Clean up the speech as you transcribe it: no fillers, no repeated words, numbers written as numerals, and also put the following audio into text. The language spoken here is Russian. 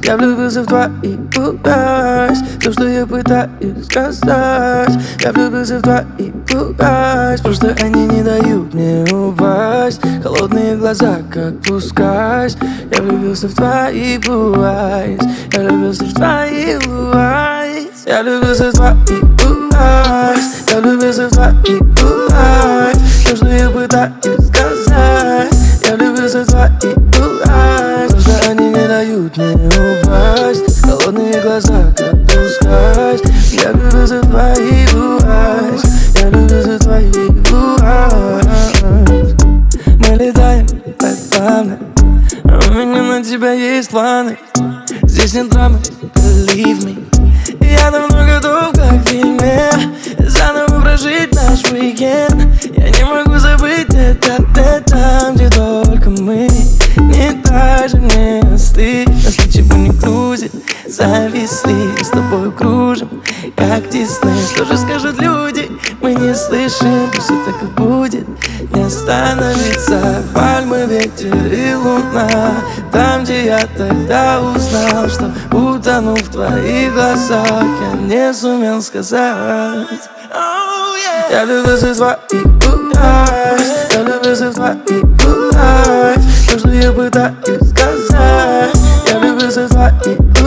Я влюбился в твои губы, то, что я пытаюсь сказать. Я влюбился в твои губы, просто они не дают мне упасть. Холодные глаза, как пускай. Я влюбился в твои губы, я влюбился в твои губы. Я влюбился в твои губы, я влюбился в твои губы, то, что я пытаюсь сказать. Я влюбился в твои губы, просто они не дают мне упасть. Холодные глаза, как пускай. Я влюбился в твои губы, я влюбился в твои губы. Мы летаем так плавно, у меня на тебя есть планы. Здесь нет драмы, believe me. Я давно готов, как в фильме, заново прожить наш уикенд. Я не могу забыть это там, где только мы. Не дай же мне остыть, нас ничего не грузит. Зависли, с тобой кружим, как Дисней. Что же скажут люди, мы не слышим. Пусть так и будет, не остановится. Пальмы, ветер и луна, там, где я тогда узнал, что утону в твоих глазах. Я не сумел сказать. Я влюбился в твои губы, я влюбился в твои губы, то, что я пытаюсь сказать. Я влюбился в твои губы,